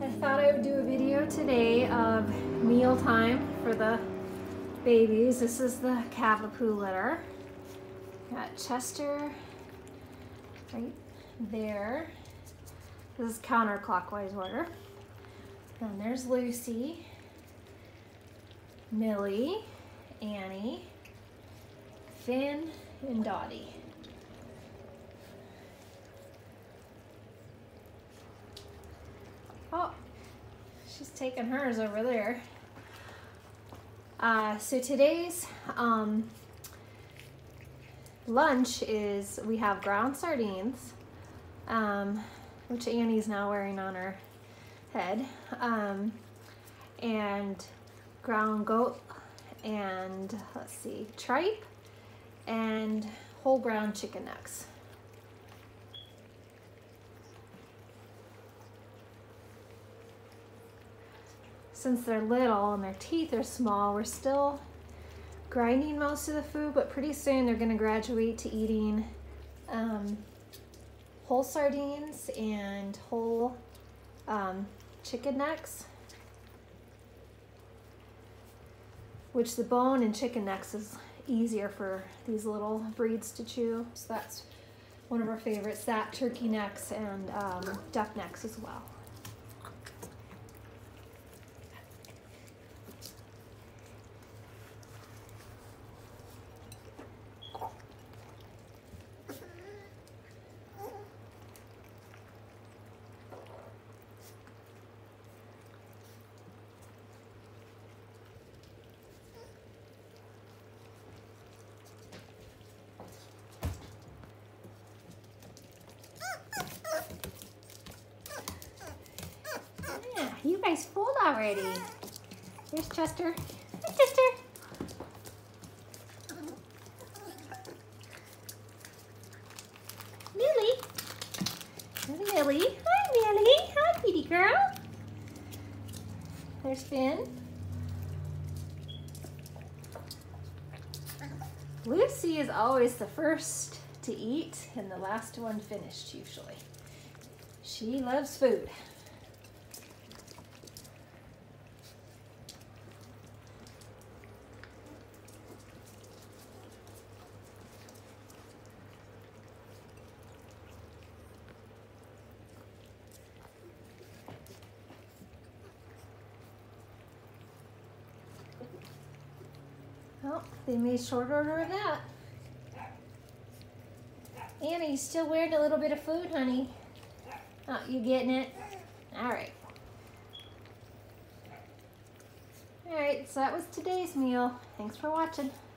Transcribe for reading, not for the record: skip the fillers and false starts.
thought I would do a video today of meal time for the babies. This is the Cavapoo litter. Got Chester right there. This is counterclockwise order. Then there's Lucy, Millie, Annie, Finn, and Dottie. Oh, she's taking hers over there. So today's lunch is, we have ground sardines, which Annie's now wearing on her head, and ground goat, and let's see, tripe, and whole ground chicken necks. Since they're little and their teeth are small, we're still grinding most of the food, but pretty soon they're gonna graduate to eating whole sardines and whole chicken necks, which the bone in chicken necks is easier for these little breeds to chew. So that's one of our favorites, that, turkey necks, and duck necks as well. You guys full already. There's Chester. Hi, Chester. Millie. There's Millie. Hi, Millie. Hi, kitty girl. There's Finn. Lucy is always the first to eat and the last one finished usually. She loves food. Oh, they made short order of that. Annie, you still wearing a little bit of food, honey? Oh, you getting it? All right. All right, so that was today's meal. Thanks for watching.